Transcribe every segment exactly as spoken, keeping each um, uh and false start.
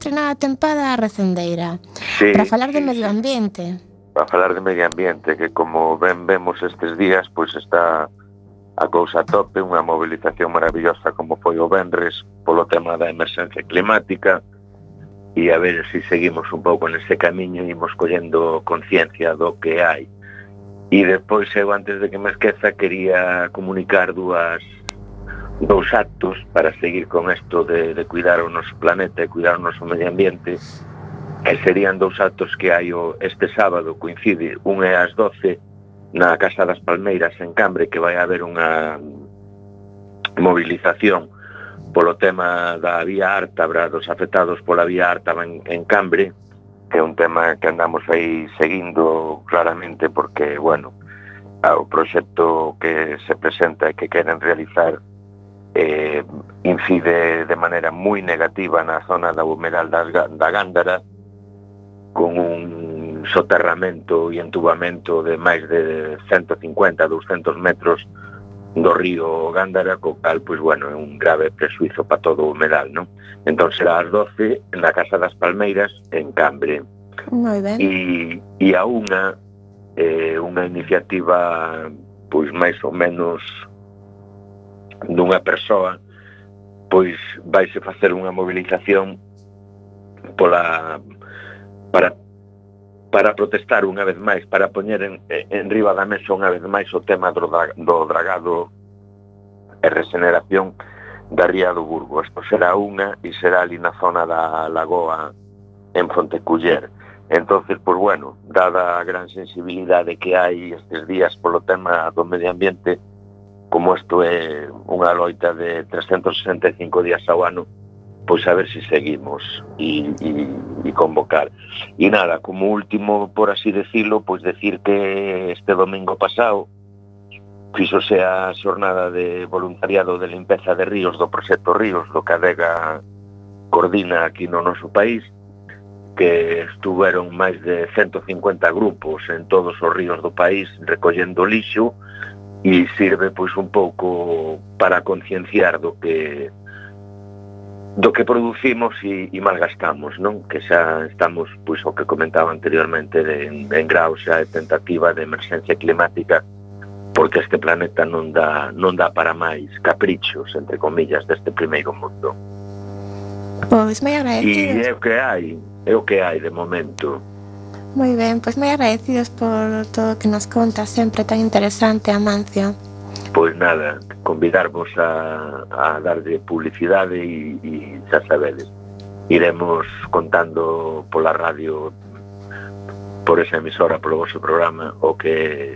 estrenada a tempada recendeira. Sí, para falar de sí, medio sí. ambiente. Para falar de medio ambiente, que como ben vemos estes días, pois está a cousa a tope, unha movilización maravillosa como foi o venres polo tema da emerxencia climática, e a ver se si seguimos un pouco nese camiño e imos collendo conciencia do que hai. E despois, eu antes de que me esqueza, quería comunicar dúas dous actos para seguir con isto de, de cuidar o noso planeta e cuidar o noso medio ambiente, que serían dous actos que hai o, este sábado, coincide, un é ás doce na Casa das Palmeiras en Cambre, que vai haber unha movilización polo tema da vía Ártabra, dos afectados pola vía Ártabra en, en Cambre, que é un tema que andamos aí seguindo claramente porque, bueno, o proxecto que se presenta e que queren realizar eh, incide de maneira moi negativa na zona da humedal da, da Gándara, con un soterramento e entubamento de máis de ciento cincuenta a doscientos metros do río Gándara, co cal, pois, bueno, é un grave presuizo para todo o humedal, non? Entón será ás doce na Casa das Palmeiras en Cambre. Moi ben. E, e a unha, eh, unha iniciativa, pois, máis ou menos dunha persoa, pois, vaise facer unha movilización pola para para protestar unha vez máis, para poñer en, en riba da mesa unha vez máis o tema do, do dragado e regeneración da ría do Burgo. Isto será unha e será ali na zona da Lagoa en Fonteculler. Entonces, pois bueno, dada a gran sensibilidade que hai estes días polo tema do medio ambiente, como isto é unha loita de trescentos sesenta e cinco días ao ano, pois a ver se si seguimos e, e, e convocar. E nada, como último, por así decirlo, pois decir que este domingo pasado fíxose a xornada de voluntariado de limpeza de ríos do Proxecto Ríos, do que a Adega coordina aquí no noso país, que estuveron máis de ciento cincuenta grupos en todos os ríos do país recollendo lixo, e sirve pois un pouco para concienciar do que do que producimos e, e malgastamos, non? Que xa estamos, pois, o que comentaba anteriormente, de, en, en grau xa de tentativa de emerxencia climática, porque este planeta non dá, non dá para máis caprichos, entre comillas, deste primeiro mundo. Pois moi agradecidos. E é o que hai, é o que hai de momento. Moi ben, pois moi agradecidos por todo o que nos conta, sempre tan interesante, Amancio. Pois nada, convidarvos a, a darlle publicidade e, e xa sabedes, iremos contando pola radio, por esa emisora, polo vosso programa, o que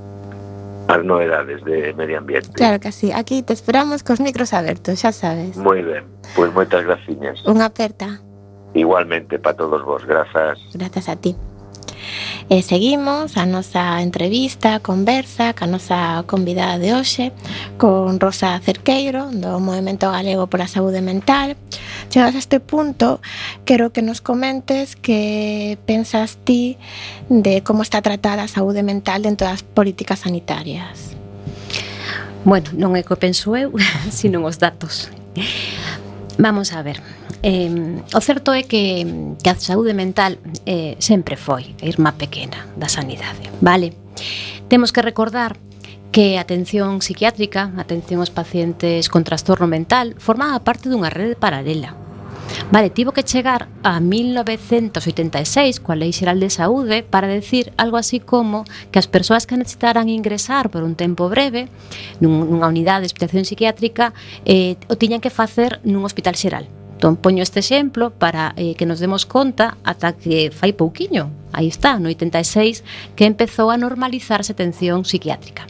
as novedades de medio ambiente. Claro que sí, aquí te esperamos cos micros abertos, xa sabes. Moi ben, pois moitas graciñas. Unha aperta. Igualmente para todos vos, grazas. Grazas a ti. E seguimos a nosa entrevista, a conversa ca nosa convidada de hoxe, con Rosa Cerqueiro, do Movemento Galego pola Saúde Mental. Chegados a este punto, quero que nos comentes que pensas ti de como está tratada a saúde mental dentro das políticas sanitarias. Bueno, non é o que penso eu, sino os datos. Vamos a ver. Eh, o certo é que, que a saúde mental eh, sempre foi a irmá pequena da sanidade, vale? Temos que recordar que a atención psiquiátrica, a atención aos pacientes con trastorno mental, formaba parte dunha rede paralela. Vale, tivo que chegar a mil novecentos oitenta e seis coa Lei Xeral de Saúde para decir algo así como que as persoas que necesitaran ingresar por un tempo breve nunha unidade de hospitalización psiquiátrica eh, o tiñan que facer nun hospital xeral. Entón, poño este exemplo para eh, que nos demos conta ata que fai pouquiño, aí está, no oitenta e seis, que empezou a normalizarse a atención psiquiátrica.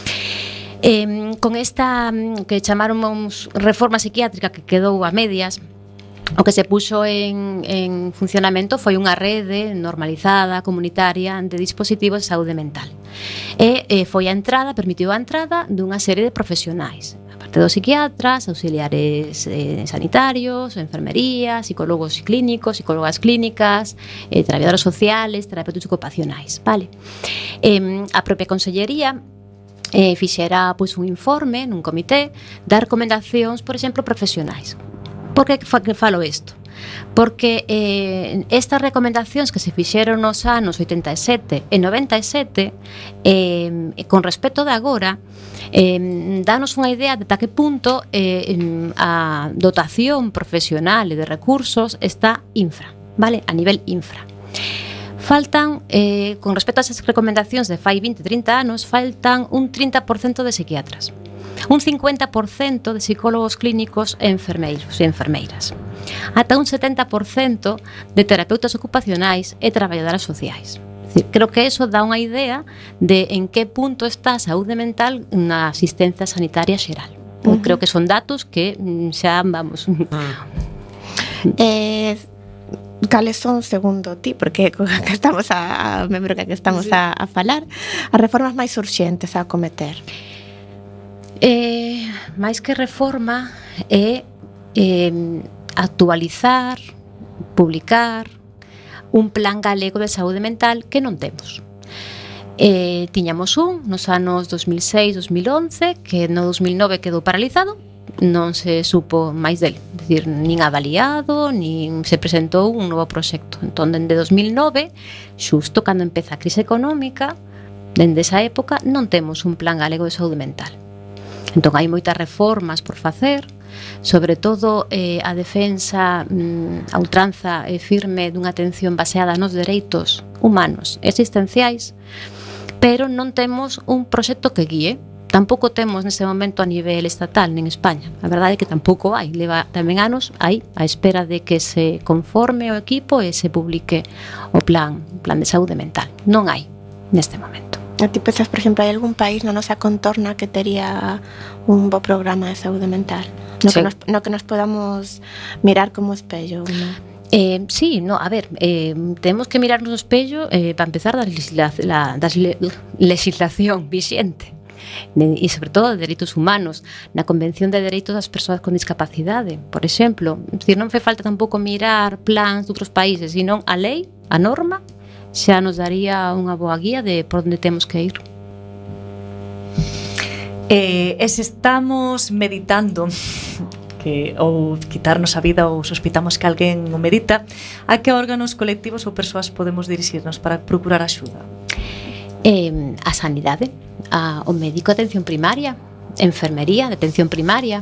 Eh, con esta que chamaron reforma psiquiátrica que quedou a medias, o que se puxo en, en funcionamento foi unha rede normalizada, comunitaria, de dispositivos de saúde mental. E eh, foi a entrada, permitiu a entrada dunha serie de profesionais, aparte dos psiquiatras, auxiliares eh, sanitarios, enfermería, psicólogos clínicos, psicólogas clínicas, eh, traballadoras sociales, terapeutas ocupacionais, vale? Eh, a propia Consellería eh, fixera pois, un informe nun comité das recomendacións, por exemplo, profesionais. Por que falo isto? porque eh, estas recomendacións que se fixeron nos anos oitenta e sete e noventa e sete eh, con respecto de agora eh, danos unha idea de ata que punto eh, a dotación profesional e de recursos está infra, vale? A nivel infra. Faltan, eh, con respecto a esas recomendacións de fai vinte, trinta anos, faltan un trinta por cento de psiquiatras, un cincuenta por cento de psicólogos clínicos e enfermeiros e enfermeiras, ata un setenta por cento de terapeutas ocupacionais e traballadoras sociais. Es decir, creo que eso dá unha idea de en que punto está a saúde mental na asistencia sanitaria xeral. Uh-huh. Creo que son datos que xa vamos... Uh-huh. eh... Cales son, segundo ti, porque que estamos a, a membro que estamos sí. a, a falar, as reformas máis urxentes a acometer? Eh, máis que reforma é eh, actualizar, publicar un plan galego de saúde mental que non temos. Eh, tiñamos un nos anos dos mil seis, dos mil once, que no dos mil nove quedou paralizado, non se supo máis dele, é dicir, nin avaliado, nin se presentou un novo proxecto. Entón, dende dos mil nove, xusto cando empeza a crise económica, dende esa época non temos un plan galego de saúde mental. Entón, hai moitas reformas por facer, sobre todo eh, a defensa mm, a ultranza e firme dunha atención baseada nos dereitos humanos e existenciais, pero non temos un proxecto que guíe. Tampouco temos neste momento a nivel estatal nin España. A verdade é que tampouco hai. Leva tamén anos aí a espera de que se conforme o equipo e se publique o plan, plan de saúde mental. Non hai neste momento. A ti pensas, por exemplo, hai algún país na nosa contorna que tería un bo programa de saúde mental? No, sí. que, nos, no que nos podamos mirar como espello, ¿no? Eh, sí, no, a ver, eh, temos que mirarnos no espello eh, para empezar da legisla, la, das le, legislación vixente e sobre todo de dereitos humanos na Convención de Dereitos das Persoas con Discapacidade, por exemplo. É dicir, non fai falta tampouco mirar plans de outros países, senón a lei, a norma xa nos daría unha boa guía de por onde temos que ir. Eh, e se estamos meditando que ou quitarnos a vida ou sospitamos que alguén o medita, a que órganos colectivos ou persoas podemos dirixirnos para procurar axuda? Eh, a sanidade, a, o médico de atención primaria, enfermería de atención primaria,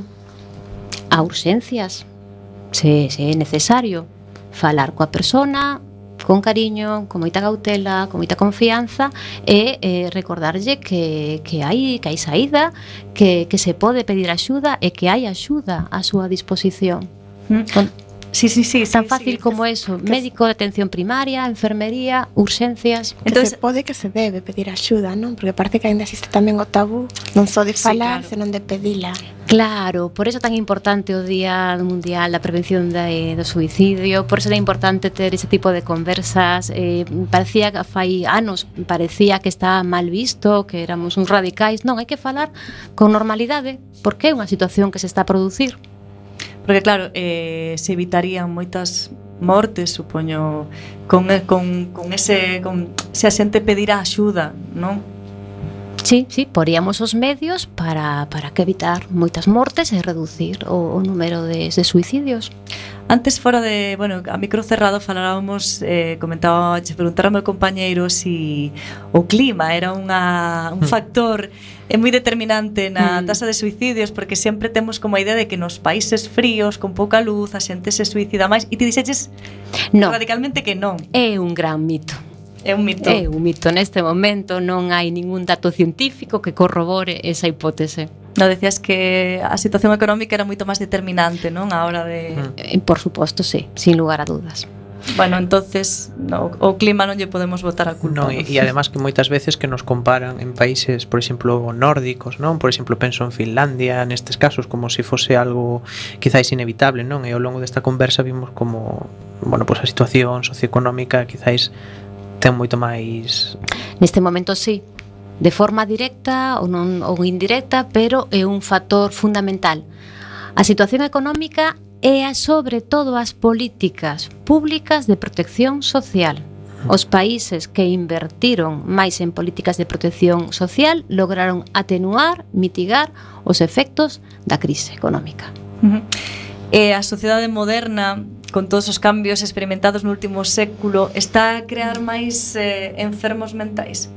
a urxencias, se, se é necesario falar coa persona con cariño, con moita cautela, con moita confianza e eh, recordarlle que, que, hai, que hai saída, que, que se pode pedir axuda e que hai axuda á súa disposición. Mm. Con, Sí, sí, sí, tan sí, fácil sí, como que, eso, que médico de atención primaria, enfermería, urxencias. Que entonces, se pode que se debe pedir axuda, non? Porque parece que ainda existe tamén o tabú, non só de falar, sí, claro, senón de pedila. Claro, por eso é tan importante o Día Mundial da Prevención de, do Suicidio, por eso é importante ter ese tipo de conversas. Eh, parecía que fai anos, parecía que estaba mal visto, que éramos uns radicais. Non, hai que falar con normalidade, porque é unha situación que se está a producir. Porque claro, eh, se evitarían moitas mortes, supoño, con, con, con ese con, se a xente pedirá axuda, non? Sí, sí, poríamos os medios para, para que evitar moitas mortes e reducir o, o número de, de suicidios. Antes, fora de, bueno, a micro cerrado falábamos, eh, comentaba, che preguntara ao meu compañeiro si o clima era unha, un factor é moi determinante na taxa de suicidios, porque sempre temos como a idea de que nos países fríos, con pouca luz, a xente se suicida máis, e ti dixeches no, radicalmente que non. É un gran mito. É un mito. É un mito. Neste momento non hai ningún dato científico que corrobore esa hipótese. No, decías que a situación económica era moito máis determinante, non? A hora de... Eh, por suposto, sí, sin lugar a dudas. Bueno, entonces no, o clima non lle podemos botar a culpa. No, e, e además que moitas veces que nos comparan en países, por exemplo, nórdicos, non? Por exemplo, penso en Finlandia, nestes casos, como se fose algo quizáis inevitable, non? E ao longo desta conversa vimos como, bueno, pues a situación socioeconómica quizáis ten moito máis... Neste momento sí, de forma directa ou non ou indirecta, pero é un factor fundamental. A situación económica e a, sobre todo, as políticas públicas de protección social. Os países que invertiron máis en políticas de protección social lograron atenuar, mitigar os efectos da crise económica. Uh-huh. E a sociedade moderna con todos os cambios experimentados no último século, está a crear máis eh, enfermos mentais?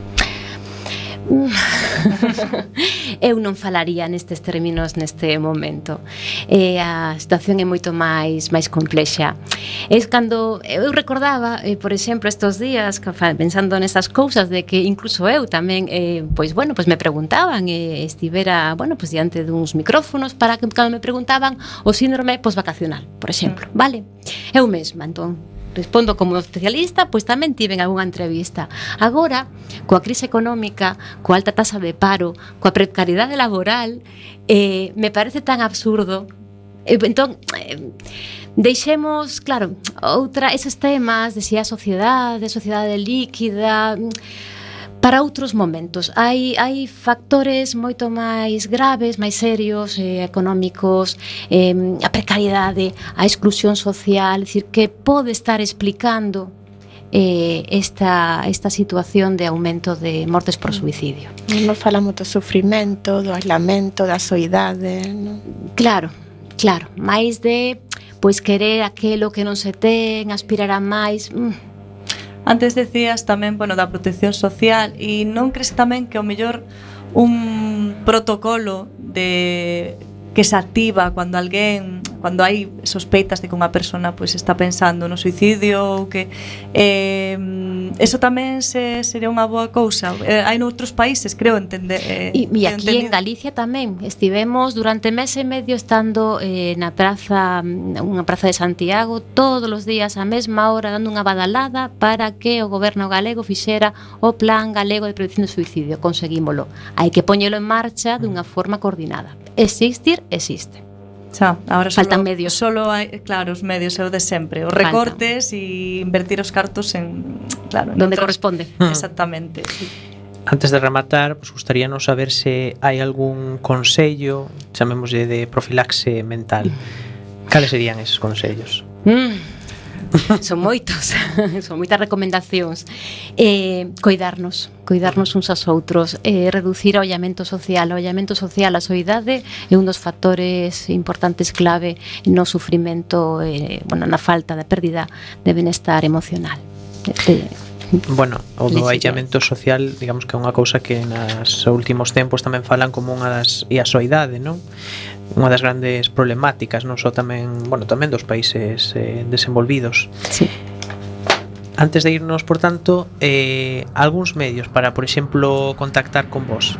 Eu non falaría nestes términos neste momento. Eh, a situación é moito máis máis complexa. É cando eu recordaba, eh, por exemplo, estes días pensando nestas cousas de que incluso eu tamén eh, pois bueno, pois me preguntaban e eh, estivera, bueno, pois diante duns micrófonos para que cando me preguntaban o síndrome posvacacional, por exemplo, vale? Eu mesma, entón respondo como especialista, pois tamén tiven algunha entrevista. Agora, coa crise económica, coa alta taxa de paro, coa precariedade laboral, eh, me parece tan absurdo. Eh, entón, eh, deixemos, claro, outra, eses temas de si a sociedade, sociedade líquida, para outros momentos. Hai, hai factores moito máis graves, máis serios, eh, económicos, eh, a precariedade, a exclusión social, é dicir, que pode estar explicando eh, esta, esta situación de aumento de mortes por suicidio. Non falamos do sufrimento, do aislamento, da soidade, non? Claro, claro, máis de pois querer aquelo que non se ten, aspirar a máis. Mm. Antes decías tamén, bueno, da protección social, e non crees tamén que ao mellor un protocolo de que se activa cando alguén, cando hai sospeitas de que unha persona pois está pensando no suicidio ou que eh, eso tamén se, sería unha boa cousa. Eh, hai noutros países, creo, entender. Eh, e, e aquí entendido. En Galicia tamén estivemos durante mes e medio estando eh, na praza, unha praza de Santiago, todos os días á mesma hora dando unha badalada para que o goberno galego fixera o plan galego de prevención do suicidio. Conseguímolo. Hai que poñelo en marcha dunha forma coordinada. Existir, existe. Xa, ahora faltan solo, medios. Solo hai, claro, os medios é o de sempre, os recortes e invertir os cartos en, claro, en donde outras, corresponde. Exactamente. Sí. Antes de rematar, pues gustaríanos saber se hai algún consello, chamémoslle de profilaxe mental. Cales serían eses consellos? Mm. Son moitos, son moitas recomendacións. Eh, coidarnos, coidarnos uns aos outros, eh, reducir o ollamento social. O ollamento social, a soidade é un dos factores importantes clave no sufrimento, eh, bueno, na falta da pérdida de benestar emocional. Eh, Bueno, o do aillamento social, digamos que é unha cousa que nos últimos tempos tamén falan como unha das, e a soidade, non? Unha das grandes problemáticas, non só tamén, bueno, tamén dos países eh, desenvolvidos. Sí. Antes de irnos, por tanto, eh, algúns medios para, por exemplo, contactar con vos.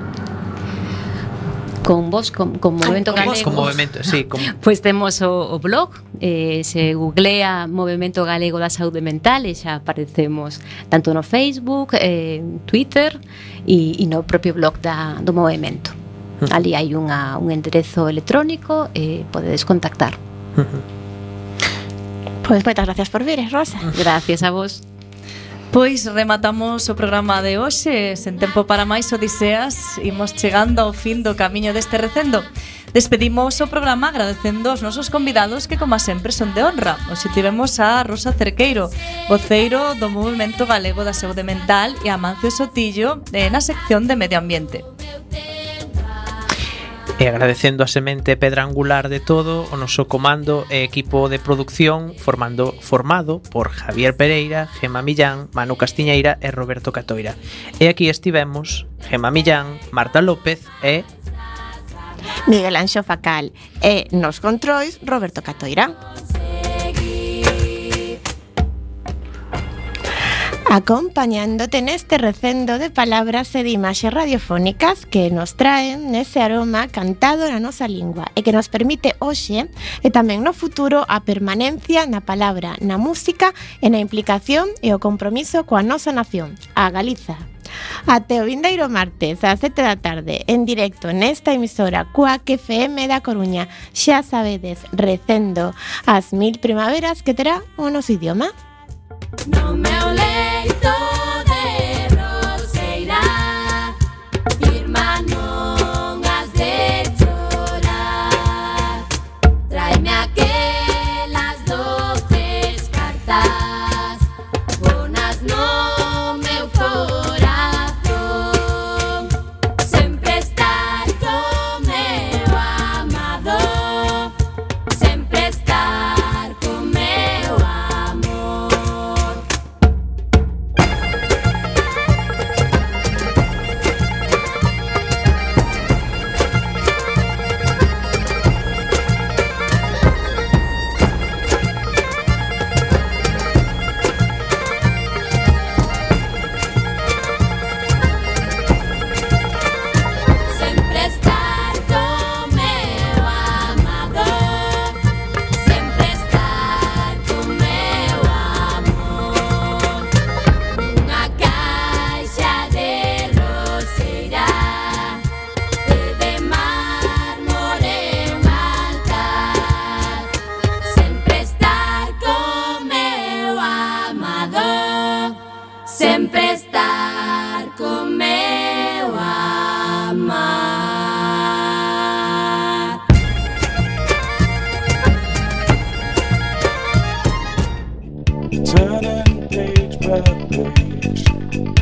Con vos, con, con Movemento con Galego. Vos, con Movemento, sí. Con... Pois temos o, o blog, eh, se googlea Movemento Galego da Saúde Mental e xa aparecemos tanto no Facebook, eh, Twitter e, e no propio blog da, do Movemento. Uh-huh. Ali hai unha, un enderezo electrónico e podedes contactar. Uh-huh. Pois moitas gracias por vir, Rosa. Uh-huh. Gracias a vos. Pois rematamos o programa de hoxe. Sen tempo para máis odiseas, imos chegando ao fin do camiño deste recendo. Despedimos o programa agradecendo aos nosos convidados que, como sempre, son de honra. Hoxe tivemos a Rosa Cerqueiro, voceiro do Movemento Galego da Saúde Mental, e a Amancio Sotillo na sección de Medio Ambiente. E agradecendo a semente pedra angular de todo o noso comando e equipo de producción formando formado por Javier Pereira, Gema Millán, Manu Castiñeira e Roberto Catoira. E aquí estivemos Gema Millán, Marta López e Miguel Anxo Facal, e nos controis Roberto Catoira. Acompañándote neste recendo de palabras e de imaxes radiofónicas que nos traen ese aroma cantado na nosa lingua e que nos permite hoxe e tamén no futuro a permanencia na palabra, na música e na implicación e o compromiso coa nosa nación, a Galiza. Até o vindeiro martes ás sete da tarde en directo nesta emisora Cuac F M da Coruña. Xa sabedes, recendo as mil primaveras que terá o noso idioma. No meu leito de roseira, irmá, non has de chorar. Tráeme aquelas doces cartas, bonas no meu corazón. Sempre estar co meu amado, sempre estar co meu sempre estar con meu amar. Turning page by page,